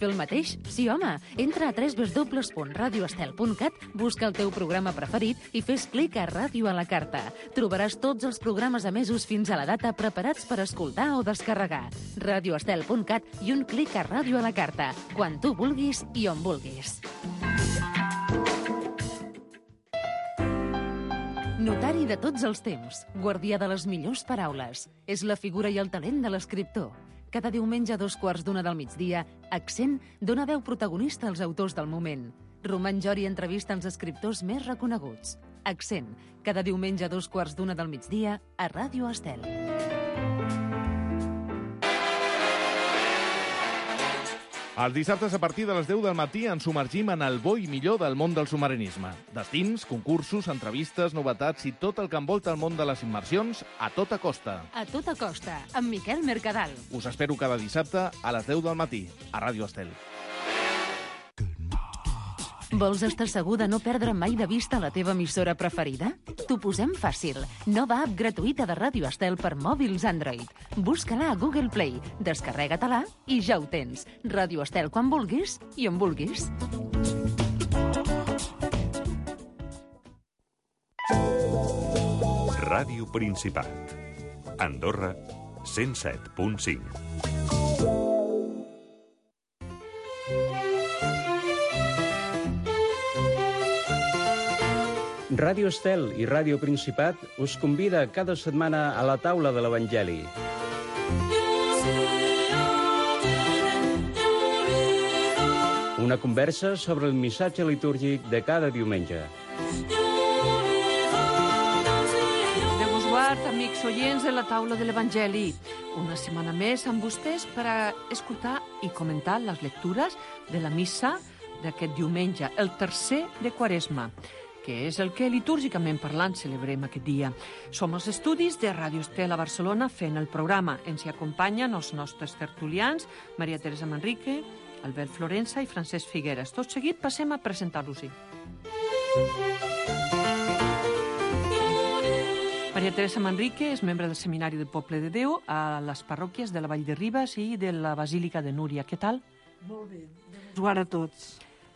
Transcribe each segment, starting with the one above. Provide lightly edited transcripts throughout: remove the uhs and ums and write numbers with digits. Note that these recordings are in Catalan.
fer el mateix? Sí, home. Entra a www.radioestel.cat, busca el teu programa preferit i fes clic a Ràdio a la Carta. Trobaràs tots els programes emesos fins a la data preparats per escoltar o descarregar. Radioestel.cat i un clic a Ràdio a la Carta, quan tu vulguis i on vulguis. Notari de tots els temps, guardià de les millors paraules. És la figura i el talent de l'escriptor. Cada diumenge a 2:15 del migdia, Accent dona veu protagonista als autors del moment. Roman Jori entrevista els escriptors més reconeguts. Accent, cada diumenge a 2:15 del migdia a Ràdio Estel. Els dissabtes a partir de les 10 del matí ens submergim en el bo i millor del món del submarinisme. Destins, concursos, entrevistes, novetats i tot el que envolta el món de les immersions a tota costa. A tota costa, amb Miquel Mercadal. Us espero cada dissabte a les 10 del matí, a Ràdio Estel. Vols estar segur de no perdre mai de vista la teva emissora preferida? T'ho posem fàcil. Nova app gratuïta de Ràdio Estel per mòbils Android. Busca-la a Google Play, descarrega-te-la i ja ho tens. Ràdio Estel quan vulguis i on vulguis. Ràdio Principat. Andorra, 107.5. Ràdio Estel i Ràdio Principat us convida cada setmana a la taula de l'Evangeli. Una conversa sobre el missatge litúrgic de cada diumenge. Déu us guard, amics oients de la taula de l'Evangeli. Una setmana més amb vostès per a escoltar i comentar les lectures de la missa d'aquest diumenge, el tercer de Quaresma, que és el que litúrgicament parlant celebrem aquest dia. Som els estudis de Ràdio Estel a Barcelona fent el programa. Ens hi acompanyen els nostres tertulians, Maria Teresa Manrique, Albert Florensa i Francesc Figueres. Tot seguit passem a presentar-los-hi. Maria Teresa Manrique és membre del Seminari del Poble de Déu a les parròquies de la Vall de Ribes i de la Basílica de Núria. Què tal? Molt bé. Déu us guard a tots.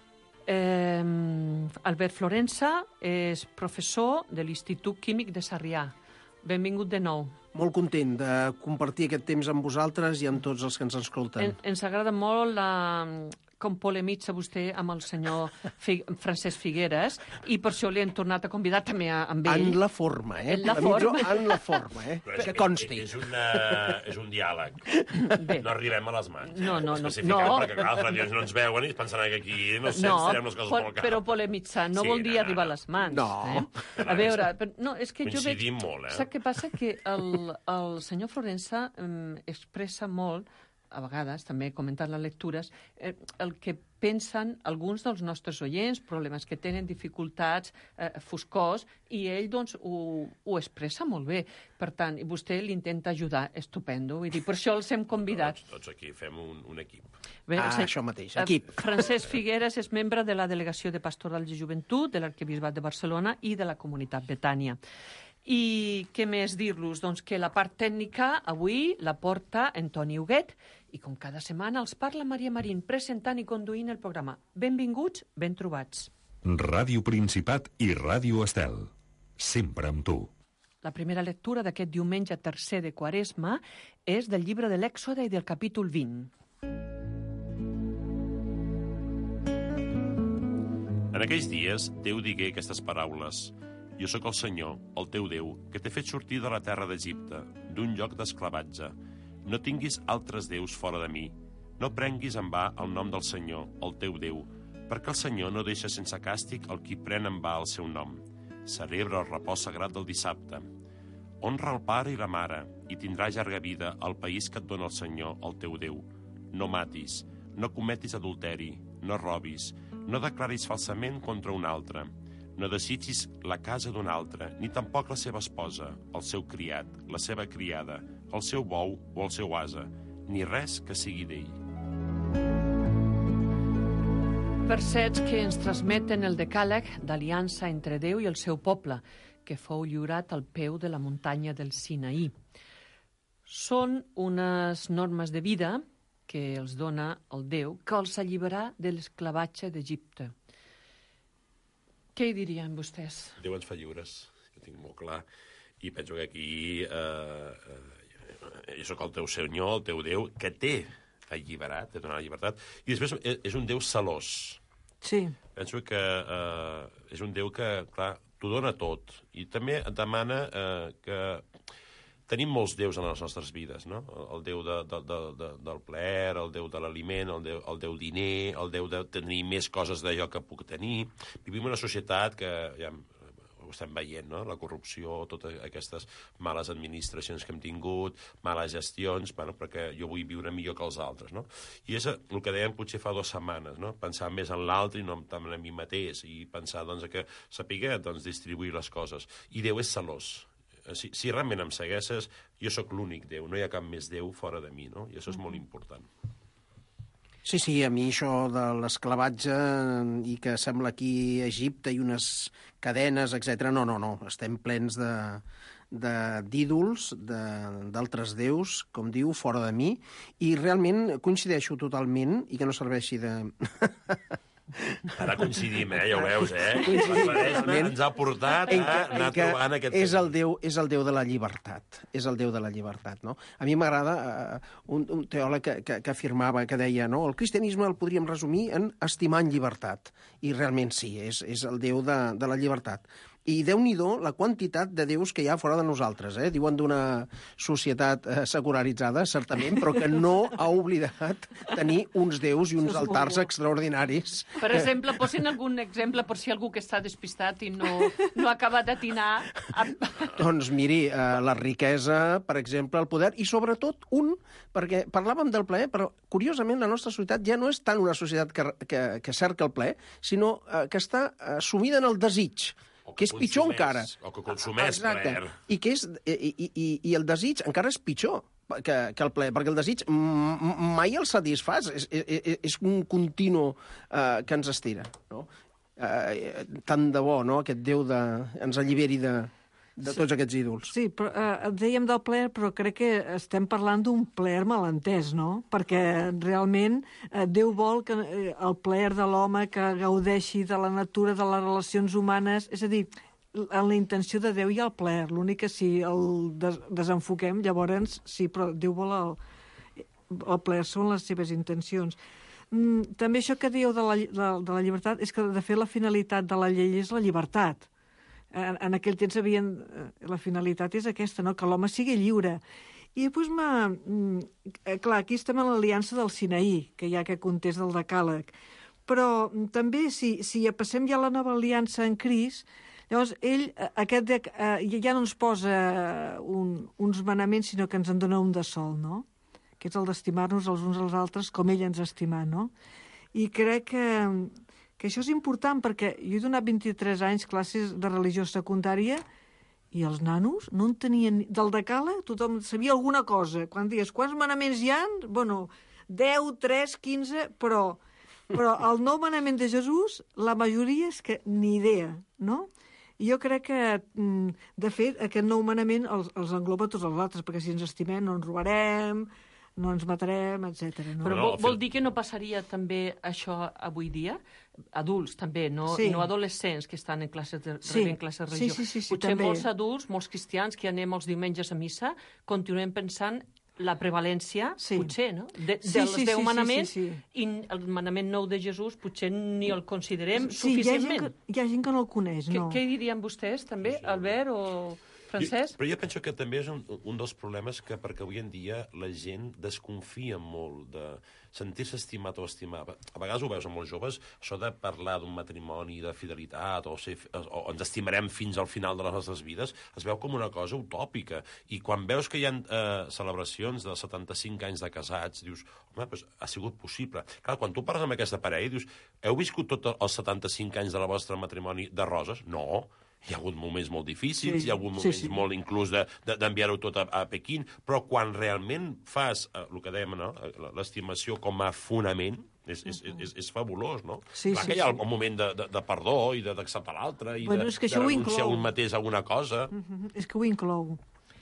Albert Florensa és professor de l'Institut Químic de Sarrià. Benvingut de nou. Molt content de compartir aquest temps amb vosaltres i amb tots els que ens escolten. Ens agrada molt com polemitza vostè amb el senyor Francesc Figueres i per això li hem tornat a convidar també amb ell. En la forma, eh? En la forma. En la forma, eh? Que consti. És un diàleg. Bé. No arribem a les mans. No. Especificant, perquè clar, els radiants no ens veuen i es pensaran que aquí no sé, ens tirem les coses pel cap. Però polemitzar no vol dir arribar a les mans. No. A veure, és que jo veig... Coincidim molt, Saps què passa? Que el senyor Florensa expressa molt, a vegades, també comentant les lectures, el que pensen alguns dels nostres oients, problemes que tenen, dificultats, foscors, i ell, doncs, ho expressa molt bé. Per tant, vostè l'intenta ajudar, estupendo. Vull dir, per això els hem convidat. Tots aquí fem un equip. Bé, això mateix, equip. Francesc Figueres és membre de la Delegació de Pastoral de Joventut de l'Arquebisbat de Barcelona i de la Comunitat Betània. I què més dir-los? Doncs que la part tècnica avui la porta Antoni Huguet i com cada setmana els parla Maria Marín presentant i conduint el programa. Benvinguts, ben trobats. Ràdio Principat i Ràdio Estel. Sempre amb tu. La primera lectura d'aquest diumenge tercer de Quaresma és del llibre de l'Èxode i del capítol 20. En aquells dies, Déu digué aquestes paraules: Jo sóc el Senyor, el teu Déu, que t'he fet sortir de la terra d'Egipte, d'un lloc d'esclavatge. No tinguis altres déus fora de mi. No prenguis en va el nom del Senyor, el teu Déu, perquè el Senyor no deixa sense càstig el qui pren en va el seu nom. Celebra el repòs sagrat del dissabte. Honra el pare i la mare, i tindràs llarga vida al país que et dona el Senyor, el teu Déu. No matis, no cometis adulteri, no robis, no declaris falsament contra un altre. No desitgis la casa d'un altre, ni tampoc la seva esposa, el seu criat, la seva criada, el seu bou o el seu ase, ni res que sigui d'ell. Versets que ens transmeten el decàleg d'aliança entre Déu i el seu poble, que fou lliurat al peu de la muntanya del Sinaí. Són unes normes de vida que els dona el Déu, que els alliberarà de l'esclavatge d'Egipte. Què hi dirien vostès? Déu ens fa lliures, jo tinc molt clar, i penso que aquí jo sóc el teu senyor, el teu Déu, que t'he alliberat, t'he donat la llibertat, i després és un Déu celós. Sí. Penso que és un Déu que, clar, t'ho dona tot, i també et demana que tenim molts déus en les nostres vides, no? El déu del plaer, el déu de l'aliment, el déu diner, el déu de tenir més coses d'allò que puc tenir. Vivim en una societat que ja ho estem veient, no? La corrupció, totes aquestes males administracions que hem tingut, males gestions, bueno, perquè jo vull viure millor que els altres, no? I és el que dèiem potser fa 2 setmanes, no? Pensar més en l'altre i no tant en mi mateix, i pensar doncs, que saber distribuir les coses. I Déu és celós. Si realment em segueixes, jo sóc l'únic Déu, no hi ha cap més Déu fora de mi, no? I això és molt important. Sí, a mi això de l'esclavatge i que sembla aquí Egipte i unes cadenes, etc. No, estem plens d'ídols, d'altres déus, com diu, fora de mi, i realment coincideixo totalment, i que no serveixi de... Ara coincidim, ja ho veus, ens ha portat a anar trobant aquest... És el Déu de la llibertat, no? A mi m'agrada un teòleg que afirmava, que deia, no? El cristianisme el podríem resumir en estimar en llibertat, i realment sí, és el Déu de la llibertat. I Déu-n'hi-do la quantitat de déus que hi ha fora de nosaltres. Diuen d'una societat secularitzada, certament, però que no ha oblidat tenir uns déus i uns altars extraordinaris. Per exemple, posin algun exemple per si algú que està despistat i no acaba d'atinar. Doncs miri, la riquesa, per exemple, el poder, i sobretot perquè parlàvem del plaer, però curiosament la nostra societat ja no és tant una societat que cerca el plaer, sinó que està sumida en el desig, que és pitjor encara. O que consumeix plaer. I el desig encara és pitjor que el plaer, perquè el desig mai el satisfàs, és un continu que ens estira, no? Tant de bo, no?, aquest Déu ens alliberi de tots aquests ídols. Sí, però dèiem del plaer, però crec que estem parlant d'un plaer malentès, no? Perquè realment Déu vol que el plaer de l'home que gaudeixi de la natura, de les relacions humanes, és a dir, en la intenció de Déu hi ha el plaer, l'únic que si el desenfoquem, llavors sí, però Déu vol el plaer, són les seves intencions. També això que dieu de la llibertat és que, de fet, la finalitat de la llei és la llibertat. En aquell temps la finalitat és aquesta, no? Que l'home sigui lliure. I després, clar, aquí estem en l'aliança del Sinaí, que hi ha aquest context del decàleg. Però també, si passem ja a la nova aliança en Crist, llavors ell ja no ens posa uns manaments, sinó que ens en dona un de sol, no? Que és el d'estimar-nos els uns als altres com ell ens estima, no? I crec que això és important, perquè jo he donat 23 anys classes de religió secundària i els nanos no en tenien... Del decàleg tothom sabia alguna cosa. Quan dius, quants manaments hi ha? Bueno, 10, 3, 15, però el nou manament de Jesús, la majoria és que ni idea, no? I jo crec que, de fet, aquest nou manament els engloba tots els altres, perquè si ens estimem no ens robarem, no ens matarem, etc. No? Però vol dir que no passaria també això avui dia? Adults, també, no adolescents que estan en classes de religió. Sí, potser també. molts adults, molts cristians que anem els diumenges a missa, continuem pensant la prevalència, potser, no? Dels 10 manaments, i el manament nou de Jesús potser ni el considerem suficientment. Hi ha gent que no el coneix, no? Què dirien vostès, també, Albert o Francesc? Però jo penso que també és un dels problemes que, perquè avui en dia la gent desconfia molt de sentir-se estimat o estimat. A vegades ho veus amb molts joves, això de parlar d'un matrimoni, de fidelitat, o ens estimarem fins al final de les nostres vides, es veu com una cosa utòpica. I quan veus que hi ha celebracions de 75 anys de casats, dius, home, doncs ha sigut possible. Clar, quan tu parles amb aquesta parella, dius, heu viscut tots els 75 anys del vostre matrimoni de roses? No. Hi ha hagut moments molt difícils, hi ha hagut moments molt inclús d'enviar-ho tot a Pequín, però quan realment fas el que dèiem, no? L'estimació com a fonament, és fabulós, no? Clar que hi ha un moment de perdó i d'acceptar l'altre i de renunciar un mateix a alguna cosa. És que ho inclou.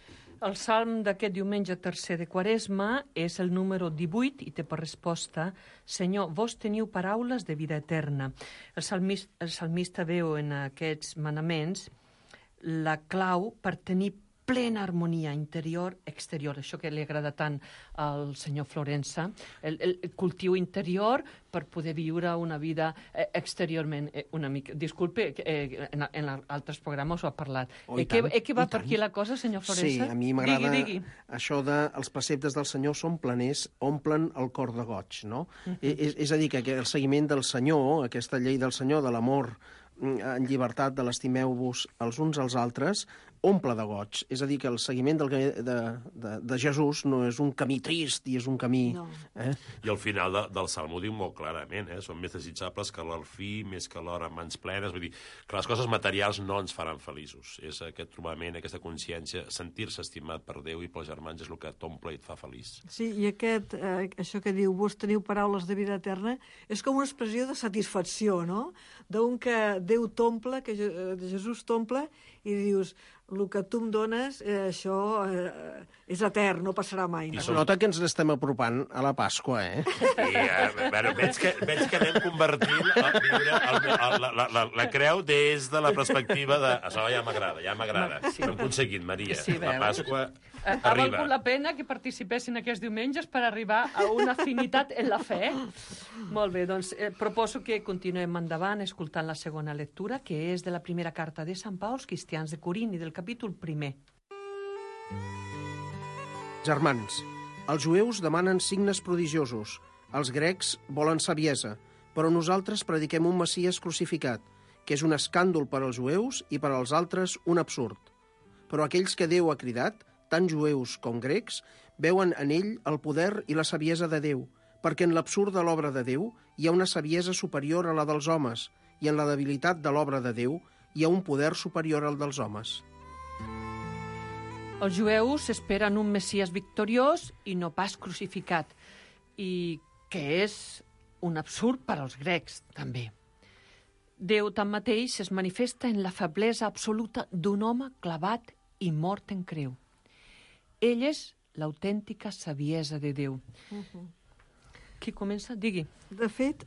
El salm d'aquest diumenge tercer de Quaresma és el número 18 i té per resposta: Senyor, vos teniu paraules de vida eterna. El salmista veu en aquests manaments la clau per tenir plena harmonia interior-exterior, això que li agrada tant al senyor Florença, el cultiu interior per poder viure una vida exteriorment. Una mica, disculpe, en altres programes ho ha parlat. Que va per aquí la cosa, senyor Florença? Sí, a mi m'agrada digui. això de els preceptes del Senyor són planers, omplen el cor de goig, no? És a dir, que el seguiment del Senyor, aquesta llei del Senyor, de l'amor en llibertat, de l'estimeu-vos els uns als altres, omple de goig. És a dir, que el seguiment de Jesús no és un camí trist i és un camí... No. I al final del Salmo diu molt clarament, són més desitjables que l'or fi, més que l'or en mans plenes. Vull dir que les coses materials no ens faran feliços. És aquest trobament, aquesta consciència, sentir-se estimat per Déu i pels germans és el que t'omple i et fa feliç. Sí, i això que diu, vos teniu paraules de vida eterna, és com una expressió de satisfacció, no? D'un que Déu t'omple, que Jesús t'omple, i dius, el que tu em dones, això és etern, no passarà mai. Es nota que ens estem apropant a la Pasqua, Sí, veig que anem convertint la creu des de la perspectiva de... Això ja m'agrada. Sí. Ho hem aconseguit, Maria. Sí, La Pasqua ha arriba. valgut la pena que participessin aquests diumenges per arribar a una afinitat en la fe. Molt bé, doncs proposo que continuem endavant escoltant la segona lectura, que és de la primera carta de Sant Pau als cristians de Corint i del capítol 1. Germans, els jueus demanen signes prodigiosos, els grecs volen saviesa, però nosaltres prediquem un Messies crucificat, que és un escàndol per als jueus i per als altres un absurd. Però aquells que Déu ha cridat, tant jueus com grecs, veuen en ell el poder i la saviesa de Déu, perquè en l'absurd de l'obra de Déu hi ha una saviesa superior a la dels homes, i en la debilitat de l'obra de Déu hi ha un poder superior al dels homes. Els jueus esperen un Messies victoriós i no pas crucificat, i que és un absurd per als grecs, també. Déu, tanmateix, es manifesta en la feblesa absoluta d'un home clavat i mort en creu. Ell és l'autèntica saviesa de Déu. Qui comença? Digui. De fet,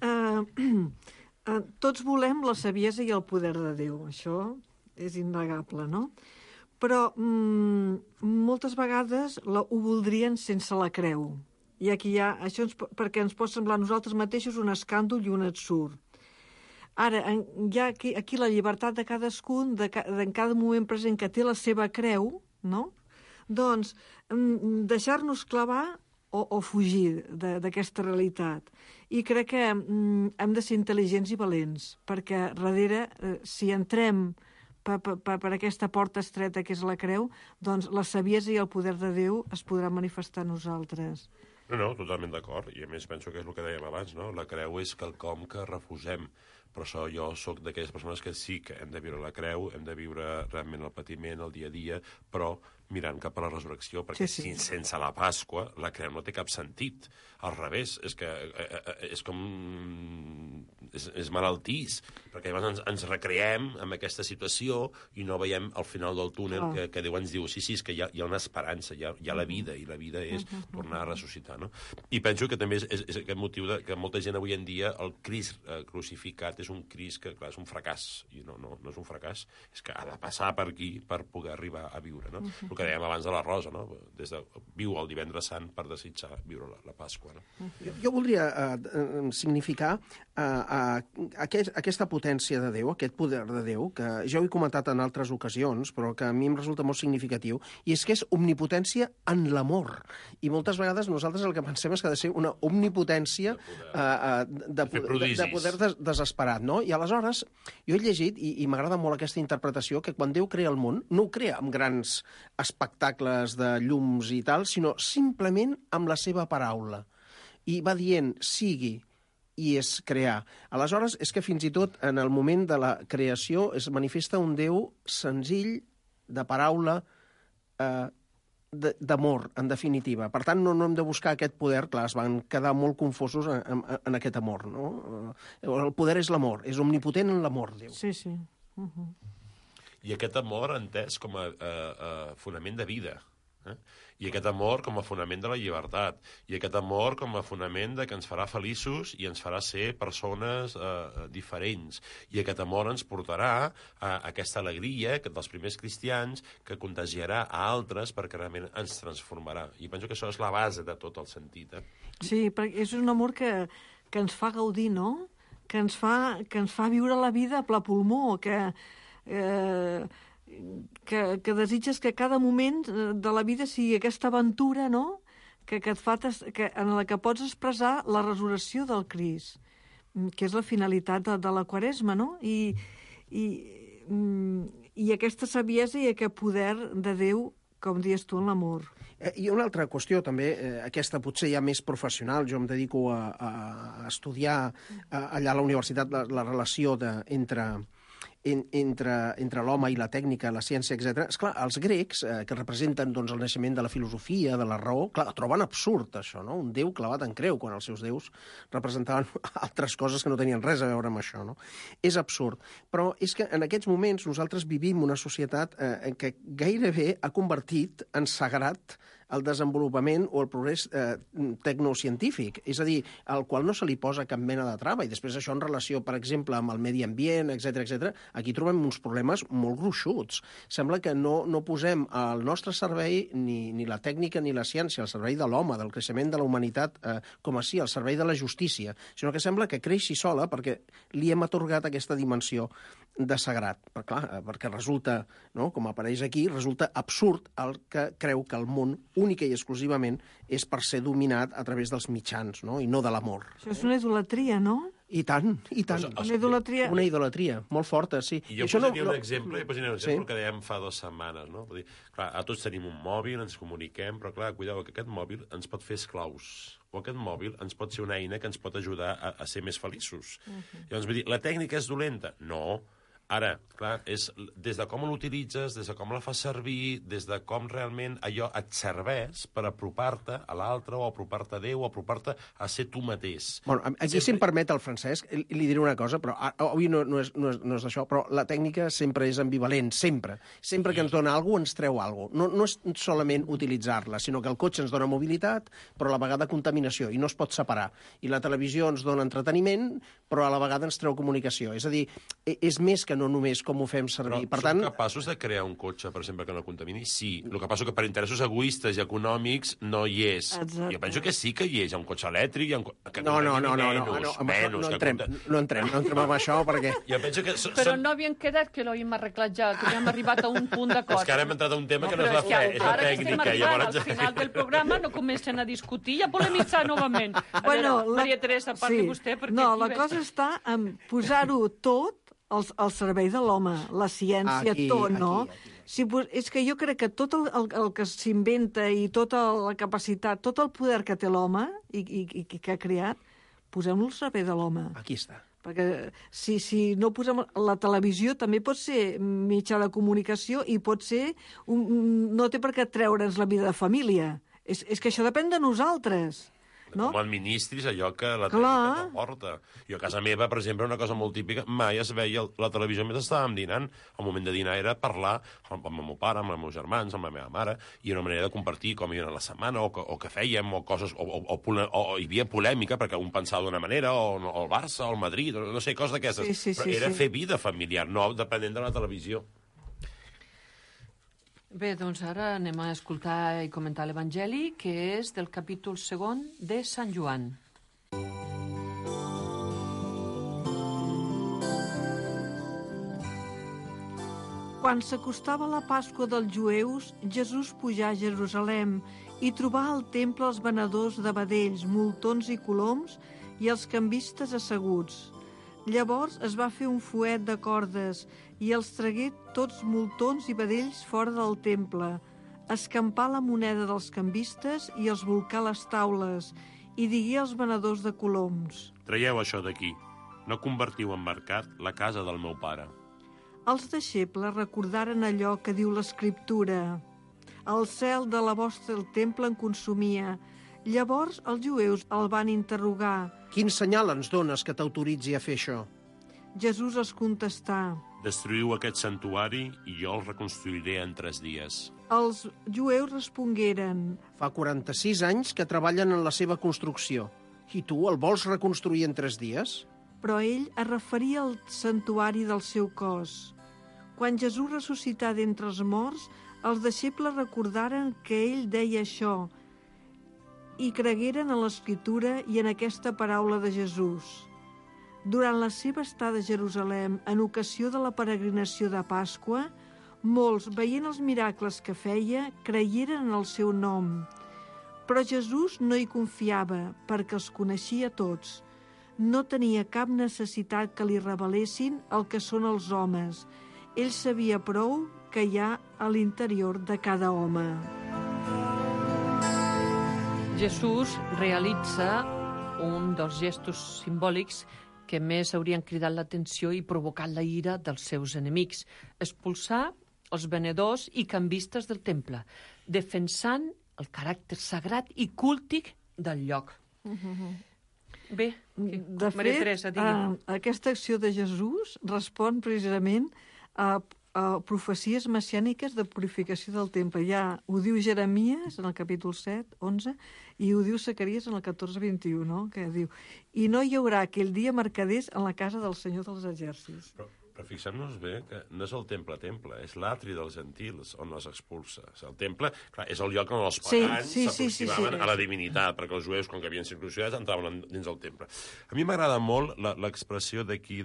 tots volem la saviesa i el poder de Déu. Això és innegable, no? Però moltes vegades ho voldrien sense la creu. I aquí hi ha... Això perquè ens pot semblar a nosaltres mateixos un escàndol i un absurd. Ara, hi ha aquí la llibertat de cadascun, en cada moment present que té la seva creu, no? Doncs deixar-nos clavar o fugir d'aquesta realitat. I crec que hem de ser intel·ligents i valents, perquè darrere, si entrem per aquesta porta estreta que és la creu, doncs la saviesa i el poder de Déu es podran manifestar a nosaltres. No, totalment d'acord. I a més penso que és el que dèiem abans, no? La creu és quelcom que refusem. Per això jo sóc d'aquelles persones que sí que hem de viure la creu, hem de viure realment el patiment, el dia a dia, però mirant cap a la resurrecció, perquè sí. Sense la Pasqua la creu no té cap sentit. Al revés, és que és com... és malaltís, perquè llavors ens recreem amb aquesta situació i no veiem al final del túnel que Déu ens diu, sí, és que hi ha una esperança, hi ha la vida, i la vida és tornar a ressuscitar, no? I penso que també és aquest motiu que molta gent avui en dia, el Crist crucificat és un Crist que, clar, és un fracàs, i no és un fracàs, és que ha de passar per aquí per poder arribar a viure, no? El que dèiem abans de la Rosa, no? Viu el divendres sant per desitjar viure la Pasqua, no? Jo voldria significar aquesta potència de Déu, aquest poder de Déu, que ja ho he comentat en altres ocasions, però que a mi em resulta molt significatiu, i és que és omnipotència en l'amor. I moltes vegades nosaltres el que pensem és que ha de ser una omnipotència de poder desesperat, no? I aleshores, jo he llegit, i m'agrada molt aquesta interpretació, que quan Déu crea el món, no ho crea amb grans espectacles de llums i tal, sinó simplement amb la seva paraula. I va dient, sigui, i és crear. Aleshores, és que fins i tot en el moment de la creació es manifesta un Déu senzill, de paraula, d'amor, en definitiva. Per tant, no hem de buscar aquest poder, clar, es van quedar molt confosos en aquest amor, no? El poder és l'amor, és omnipotent en l'amor, Déu. Sí. I aquest amor entès com a fonament de vida. I aquest amor com a fonament de la llibertat, i aquest amor com a fonament de que ens farà feliços i ens farà ser persones diferents, i aquest amor ens portarà a aquesta alegria dels primers cristians que contagiarà a altres perquè realment ens transformarà. I penso que això és la base de tot el sentit. Sí, perquè és un amor que ens fa gaudir, no? Que ens fa viure la vida a ple pulmó, que desitges que cada moment de la vida sigui aquesta aventura, no?, que et fa, en la que pots expressar la resurrecció del Crist, que és la finalitat de la Quaresma, no? I aquesta saviesa i aquest poder de Déu, com dius tu, en l'amor. I una altra qüestió també, aquesta potser ja més professional, jo em dedico a estudiar allà a la universitat la relació entre l'home i la tècnica, la ciència, etc. Esclar, els grecs, que representen doncs, el naixement de la filosofia, de la raó, clar, troben absurd, això, no? Un déu clavat en creu, quan els seus déus representaven altres coses que no tenien res a veure amb això, no? És absurd. Però és que en aquests moments nosaltres vivim una societat en què gairebé ha convertit en sagrat el desenvolupament o el progrés tecnocientífic, és a dir, al qual no se li posa cap mena de trava, i després això en relació, per exemple, amb el medi ambient, etc. Aquí trobem uns problemes molt gruixuts. Sembla que no posem al nostre servei ni la tècnica ni la ciència, al servei de l'home, del creixement de la humanitat, com així, al servei de la justícia, sinó que sembla que creixi sola perquè li hem atorgat aquesta dimensió de sagrat. Perquè resulta, no, com apareix aquí, resulta absurd el que creu que el món única i exclusivament és per ser dominat a través dels mitjans, no? I no de l'amor. Això és una idolatria, no? I tant, i tant. Una idolatria molt forta, sí. I jo posaria un exemple que dèiem fa 2 setmanes, no? Vull dir, clar, tots tenim un mòbil, ens comuniquem, però clar, cuideu, que aquest mòbil ens pot fer esclaus. O aquest mòbil ens pot ser una eina que ens pot ajudar a ser més feliços. Llavors, vull dir, la tècnica és dolenta? No. Ara, clar, és des de com l'utilitzes, des de com la fas servir, des de com realment allò et serveix per apropar-te a l'altre o apropar-te a Déu o apropar-te a ser tu mateix. Bueno, aquí, si em permet el Francesc, li diré una cosa, però avui no és d'això, però la tècnica sempre és ambivalent, sempre. Sempre que ens dona alguna cosa, ens treu alguna cosa. No és solament utilitzar-la, sinó que el cotxe ens dona mobilitat, però a la vegada contaminació, i no es pot separar. I la televisió ens dona entreteniment, però a la vegada ens treu comunicació. És a dir, és més que no només com ho fem servir. Però som capaços de crear un cotxe, per exemple, que no contamini? Sí. El que passa que per interessos egoistes i econòmics no hi és. Exacte. Jo penso que sí que hi és. Hi ha un cotxe elèctric, No entrem amb això, perquè... Però no havien quedat que l'havíem arreglat ja, que havíem arribat a un punt d'acord. És que ara hem entrat a un tema que no és la fe, és la tècnica. Al final del programa no comencen a discutir i a polemitzar novament. Bueno, Maria Teresa, parli vostè. No, la cosa està en posar-ho tot al servei de l'home, la ciència, tot, no? És que jo crec que tot el que s'inventa i tota la capacitat, tot el poder que té l'home i que ha creat, posem-lo al servei de l'home. Aquí està. Perquè si no posem... La televisió també pot ser mitjà de comunicació i pot ser... No té per què treure'ns la vida de família. És que això depèn de nosaltres. No? Com administris allò que la tècnica t'aporta. Jo a casa meva, per exemple, una cosa molt típica, mai es veia la televisió mentre estàvem dinant. El moment de dinar era parlar amb el meu pare, amb els meus germans, amb la meva mare, i una manera de compartir com hi era la setmana, o què fèiem, o coses, o hi havia polèmica, perquè un pensava d'una manera, o el Barça, o el Madrid, no sé, coses d'aquestes. Però era fer vida familiar, no depenent de la televisió. Bé, doncs ara anem a escoltar i comentar l'Evangeli, que és del capítol 2 de Sant Joan. Quan s'acostava la Pasqua dels jueus, Jesús pujà a Jerusalem i trobà al temple els venedors de vedells, moltons i coloms i els cambistes asseguts. Llavors es va fer un fuet de cordes i els tragué tots moltons i vedells fora del temple, escampar la moneda dels cambistes i els volcar les taules, i digué als venedors de coloms: Traieu això d'aquí, no convertiu en mercat la casa del meu pare. Els deixebles recordaren allò que diu l'Escriptura: el cel de la vostra temple en consumia. Llavors els jueus el van interrogar: Quin senyal ens dones que t'autoritzi a fer això? Jesús els contestà: Destruïu aquest santuari i jo el reconstruiré en 3 dies. Els jueus respongueren: Fa 46 anys que treballen en la seva construcció. I tu el vols reconstruir en 3 dies? Però ell es referia al santuari del seu cos. Quan Jesús ressuscità d'entre els morts, els deixebles recordaren que ell deia això i cregueren en l'Escriptura i en aquesta paraula de Jesús. Durant la seva estada a Jerusalem, en ocasió de la peregrinació de Pasqua, molts, veient els miracles que feia, creieren en el seu nom. Però Jesús no hi confiava, perquè els coneixia tots. No tenia cap necessitat que li revelessin el que són els homes. Ell sabia prou que hi ha a l'interior de cada home. Jesús realitza un dels gestos simbòlics que més haurien cridat l'atenció i provocat la ira dels seus enemics: expulsar els venedors i canvistes del temple, defensant el caràcter sagrat i cúltic del lloc. Bé, De Maria fet, Teresa, digui. aquesta acció de Jesús respon precisament a profecies messiàniques de purificació del temple. Ja ho diu Jeremies en el capítol 7, 11, i ho diu Zacaries en el 14, 21, no? Que diu: i no hi haurà aquell dia mercaders en la casa del Senyor dels Exèrcits. Però fixem-nos bé que no és el temple, és l'atri dels gentils on els expulsa. El temple, clar, és el lloc on els pagans s'aproximaven a la divinitat, perquè els jueus, com que havien circumcidat, entraven dins el temple. A mi m'agrada molt l'expressió d'aquí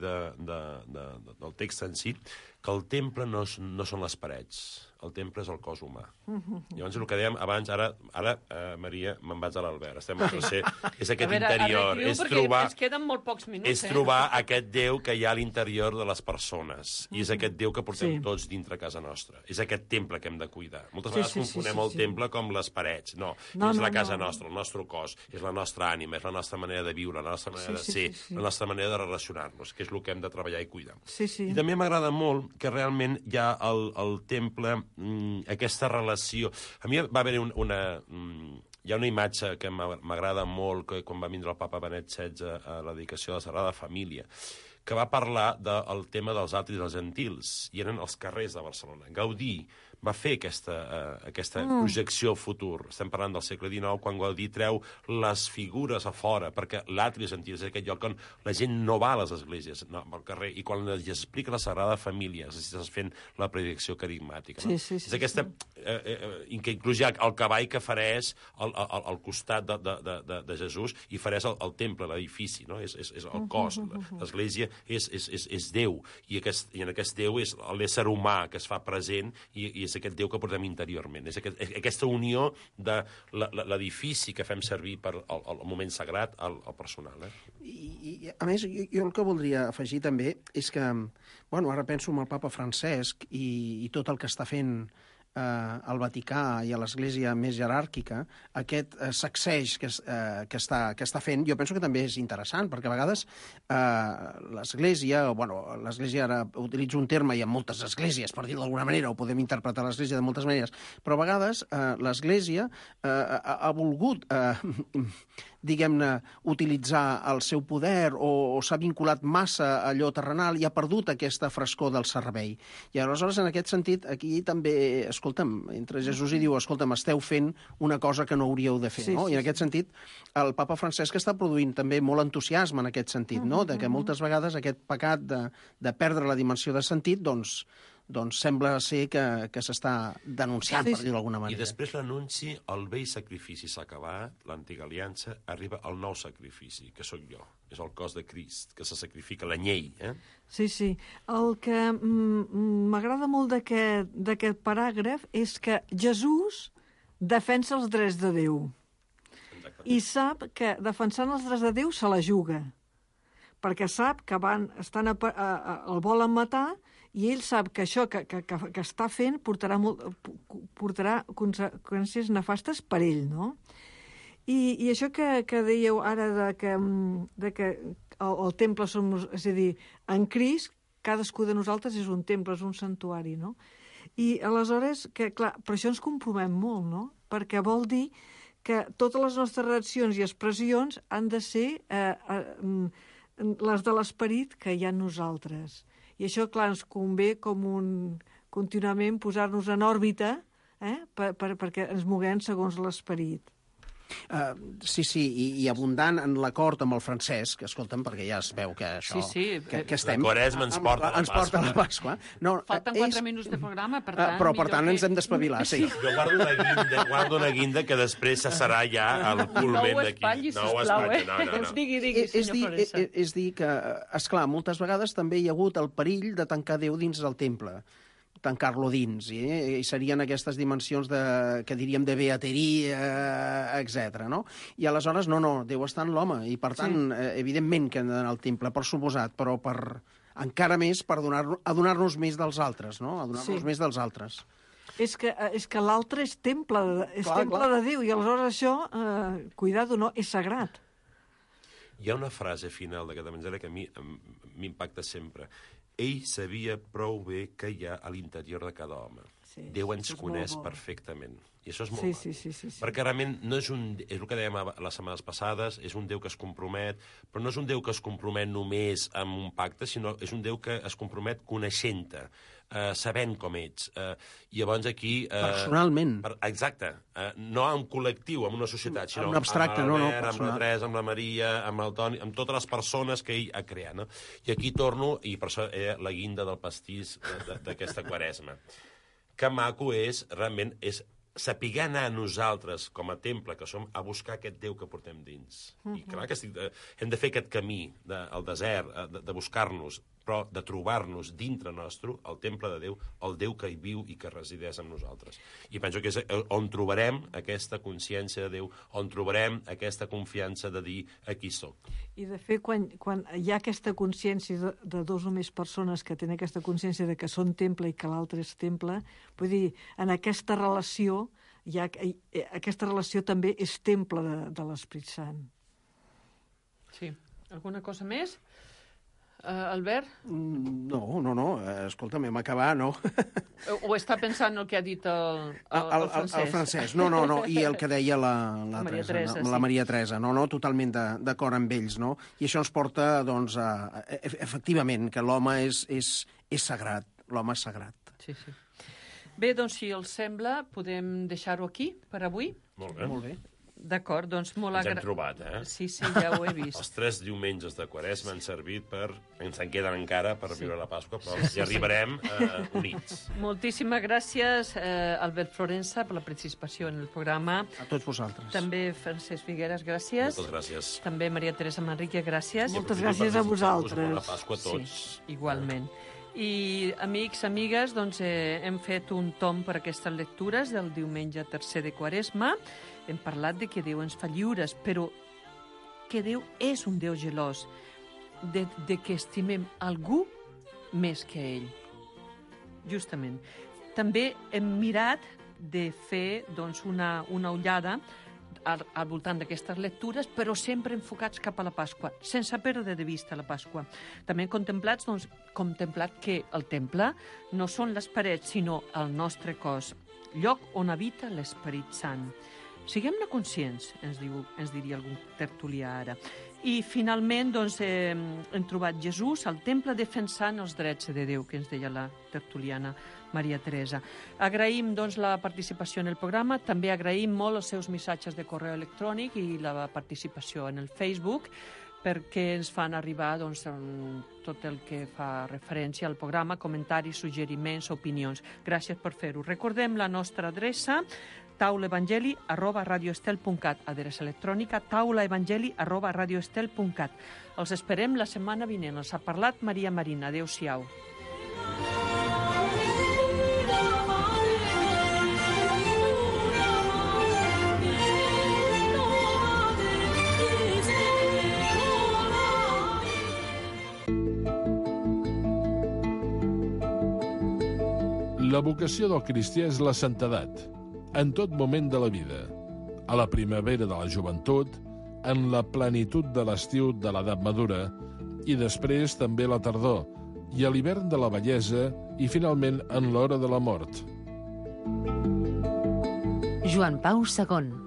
del text en si, que el temple no són les parets, el temple és el cos humà. Llavors, el que dèiem abans, ara Maria, me'n vaig a l'Albert, estem al tercer, és aquest interior, ens queden molt pocs minuts. És trobar aquest Déu que hi ha a l'interior de les persones, i és aquest Déu que portem tots dintre casa nostra. És aquest temple que hem de cuidar. Moltes vegades confonem el temple com les parets. No, és la casa nostra, el nostre cos, és la nostra ànima, és la nostra manera de viure, la nostra manera de ser, la nostra manera de relacionar-nos, que és el que hem de treballar i cuidar. I també m'agrada molt que realment hi ha el temple, aquesta relació. A mi va haver-hi hi ha una imatge que m'agrada molt, que quan va vindre el papa Benet XVI a la dedicació de la Sagrada Família, que va parlar del tema dels atris dels gentils, i eren els carrers de Barcelona. Gaudí va fer aquesta projecció al futur. Estem parlant del segle XIX, quan Gaudí treu les figures a fora, perquè l'atri dels gentils és aquest lloc on la gent no va a les esglésies, no, al carrer, i quan es explica la Sagrada Família, s'està fent la predicció carismàtica. No? És aquesta, que inclús hi ha el cavall que fareix al costat de Jesús, i fareix el temple, l'edifici, no? És el cos. L'església és Déu, i en aquest Déu és l'ésser humà que es fa present, i és aquest Déu que portem interiorment. És aquesta unió de l'edifici que fem servir per al moment sagrat al personal. I a més, jo el que voldria afegir també és que, ara penso en el papa Francesc i tot el que està fent al Vaticà i a l'Església més jeràrquica, aquest sacseig que està fent, jo penso que també és interessant, perquè a vegades l'Església, l'Església ara utilitzo un terme, hi ha moltes esglésies, per dir-ho d'alguna manera, o podem interpretar l'Església de moltes maneres, però a vegades l'Església ha volgut diguem-ne, utilitzar el seu poder o s'ha vinculat massa a allò terrenal i ha perdut aquesta frescor del servei. I aleshores, en aquest sentit, aquí també, escolta'm, entre Jesús i diu, escolta'm, esteu fent una cosa que no hauríeu de fer, no? I en aquest sentit, el papa Francesc està produint també molt entusiasme en aquest sentit, no? De que moltes vegades aquest pecat de perdre la dimensió de sentit, doncs sembla ser que s'està denunciant, per dir-ho d'alguna manera. I després l'anunci, el vell sacrifici s'ha acabat, l'antiga aliança, arriba el nou sacrifici, que sóc jo. És el cos de Crist, que se sacrifica l'anyell. Sí. El que m'agrada molt d'aquest paràgraf és que Jesús defensa els drets de Déu. I sap que defensant els drets de Déu se la juga. Perquè sap que el volen matar, i ell sap que això que està fent portarà conseqüències nefastes per ell, no? I això que dèieu ara que el temple som... És a dir, en Crist, cadascú de nosaltres és un temple, és un santuari, no? I aleshores, clar, per això ens compromet molt, no? Perquè vol dir que totes les nostres reaccions i expressions han de ser les de l'esperit que hi ha en nosaltres. I això, clar, ens convé contínuament posar-nos en òrbita perquè ens moguem segons l'esperit. Sí, i abundant en l'acord amb el Francesc, escolta'm, perquè ja es veu que això... Que estem... La Quaresma ens porta a la Pasqua. Falten 4 minuts de programa, per tant... Però, per tant, ens hem d'espavilar, sí. Jo guardo una guinda que després serà ja el culmen d'aquí. No ho espatlli, sisplau, Doncs digui, senyor Florença. És dir que, esclar, moltes vegades també hi ha hagut el perill de tancar Déu dins del temple, tancar-lo dins, i serien aquestes dimensions que diríem de beateria, etc. No? I aleshores, no, Déu està en l'home, i per tant, evidentment que hem d'anar al temple, per suposat, però encara més per adonar-nos més dels altres, no? Adonar-nos més dels altres. És que l'altre és temple de Déu, i aleshores això, cuidado, no, és sagrat. Hi ha una frase final d'aquest evangeli que a mi m'impacta sempre. Ell sabia prou bé què hi ha a l'interior de cada home. Déu ens coneix perfectament. I això és molt maco. Sí. Perquè realment no és el que dèiem les setmanes passades, és un Déu que es compromet, però no és un Déu que es compromet només amb un pacte, sinó és un Déu que es compromet coneixent-te, sabent com ets. I llavors aquí... Personalment. Exacte. No en col·lectiu, en una societat, sinó en abstracte, amb l'Albert, personal. amb la Teresa, amb la Maria, amb el Toni, amb totes les persones que ell ha creat. No? I aquí torno, i per això la guinda del pastís d'aquesta Quaresma. Que maco és, realment, saber anar a nosaltres, com a temple que som, a buscar aquest Déu que portem dins. I clar que hem de fer aquest camí al desert, de buscar-nos, però de trobar-nos dintre nostre el temple de Déu, el Déu que hi viu i que resideix amb nosaltres. I penso que és on trobarem aquesta consciència de Déu, on trobarem aquesta confiança de dir aquí soc. I de fet, quan hi ha aquesta consciència de dos o més persones que tenen aquesta consciència de que són temple i que l'altre és temple, vull dir, en aquesta relació, aquesta relació també és temple de l'Esprit Sant. Sí. Alguna cosa més? Albert? No, escolta'm, hem acabat, no? O està pensant el que ha dit el Francesc? El Francesc, no, i el que deia la Maria Teresa, no, totalment d'acord amb ells, no? I això ens porta, doncs, efectivament, que l'home és sagrat, l'home és sagrat. Sí. Bé, doncs, si els sembla, podem deixar-ho aquí per avui? Molt bé. D'acord, doncs molt Ens hem trobat, Sí, ja ho he vist. Els 3 diumenges de Quaresma han servit ens en queden encara per viure la Pasqua, però hi arribarem units. Moltíssimes gràcies, Albert Florença, per la participació en el programa. A tots vosaltres. També Francesc Figueres, gràcies. Moltes gràcies. També Maria Teresa Manrique, gràcies. Moltes gràcies a vosaltres. Bona Pasqua a tots. Sí, igualment. I, amics, amigues, doncs hem fet un tom per aquestes lectures del diumenge tercer de Quaresma. Hem parlat de que Déu ens fa lliures, però que Déu és un Déu gelós, de que estimem algú més que ell. Justament. També hem mirat de fer doncs, una ullada al voltant d'aquestes lectures, però sempre enfocats cap a la Pasqua, sense perdre de vista la Pasqua. També hem contemplat que el temple no són les parets, sinó el nostre cos, lloc on habita l'Esperit Sant. Siguem-ne conscients, ens diria algun tertulià ara. I, finalment, doncs, hem trobat Jesús al temple defensant els drets de Déu, que ens deia la tertuliana Maria Teresa. Agraïm, doncs, la participació en el programa. També agraïm molt els seus missatges de correu electrònic i la participació en el Facebook, perquè ens fan arribar doncs, tot el que fa referència al programa, comentaris, suggeriments, opinions. Gràcies per fer-ho. Recordem la nostra adreça, taulaevangeli@radioestel.cat, adreça electrònica taulaevangeli@radioestel.cat. Els esperem la setmana vinent. Els ha parlat Maria Marina. Adéu-siau. La vocació del cristià és la santedat, en tot moment de la vida, a la primavera de la joventut, en la plenitud de l'estiu de l'edat madura, i després també la tardor, i a l'hivern de la vellesa, i finalment en l'hora de la mort. Joan Pau II.